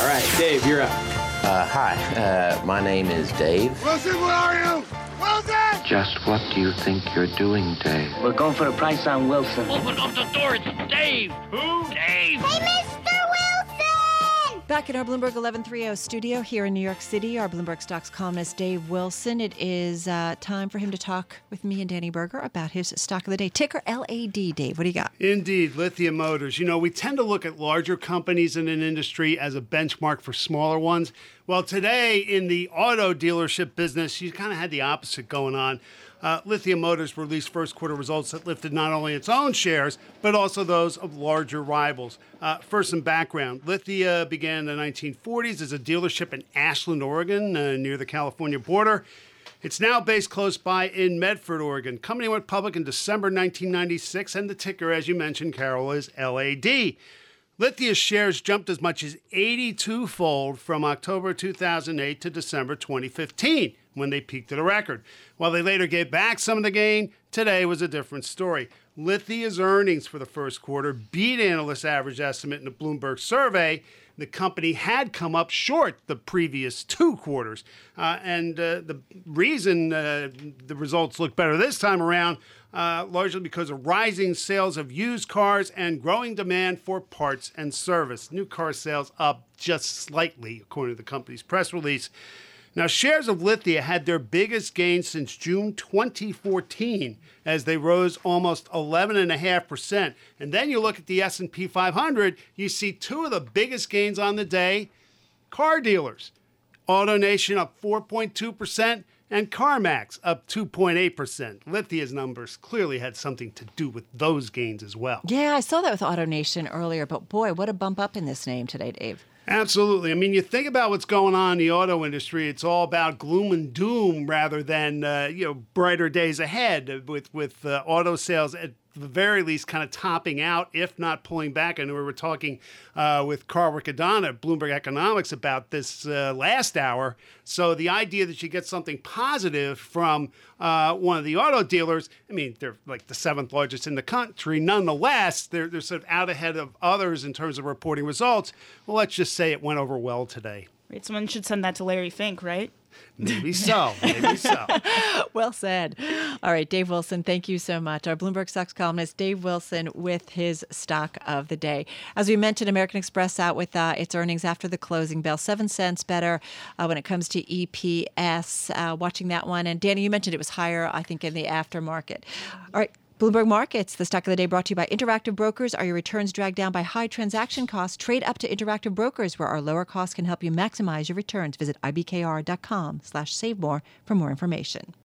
right, Dave, you're up. Hi, my name is Dave. Wilson, where are you? Wilson! Just what do you think you're doing, Dave? We're going for a price on Wilson. Open up the door, it's Dave! Who? Dave! Hey, Mr. Wilson! Back in our Bloomberg 1130 studio here in New York City, our Bloomberg Stocks columnist Dave Wilson. It is time for him to talk with me and Danny Berger about his stock of the day. Ticker LAD. Dave, what do you got? Indeed, Lithium Motors. You know, we tend to look at larger companies in an industry as a benchmark for smaller ones. Well, today in the auto dealership business, you kind of had the opposite going on. Lithium Motors released first quarter results that lifted not only its own shares, but also those of larger rivals. First, some background. Lithia began in the 1940s as a dealership in Ashland, Oregon, near the California border. It's now based close by in Medford, Oregon. Company went public in December 1996, and the ticker, as you mentioned, Carol, is LAD. Lithia's shares jumped as much as 82-fold from October 2008 to December 2015, when they peaked at a record. While they later gave back some of the gain, today was a different story. Lithia's earnings for the first quarter beat analyst average estimate in the Bloomberg survey. The company had come up short the previous two quarters. And the reason the results look better this time around, largely because of rising sales of used cars and growing demand for parts and service. New car sales up just slightly, according to the company's press release. Now, shares of Lithia had their biggest gain since June 2014, as they rose almost 11.5%. And then you look at the S&P 500, you see two of the biggest gains on the day, car dealers. AutoNation up 4.2%, and CarMax up 2.8%. Lithia's numbers clearly had something to do with those gains as well. Yeah, I saw that with AutoNation earlier, but boy, what a bump up in this name today, Dave. Absolutely. I mean, you think about what's going on in the auto industry, it's all about gloom and doom rather than, brighter days ahead with auto sales at the very least kind of topping out, if not pulling back. I know we were talking with Carl Riccadonna at Bloomberg Economics about this last hour. So the idea that you get something positive from one of the auto dealers, I mean, they're like the seventh largest in the country. Nonetheless, they're sort of out ahead of others in terms of reporting results. Well, let's just say it went over well today. Right, someone should send that to Larry Fink, right? Maybe so. Maybe so. Well said. All right, Dave Wilson, thank you so much. Our Bloomberg Stocks columnist, Dave Wilson, with his stock of the day. As we mentioned, American Express out with its earnings after the closing bell, 7 cents better when it comes to EPS. Watching that one. And Danny, you mentioned it was higher, I think, in the aftermarket. All right. Bloomberg Markets, the stock of the day brought to you by Interactive Brokers. Are your returns dragged down by high transaction costs? Trade up to Interactive Brokers, where our lower costs can help you maximize your returns. Visit ibkr.com/savemore for more information.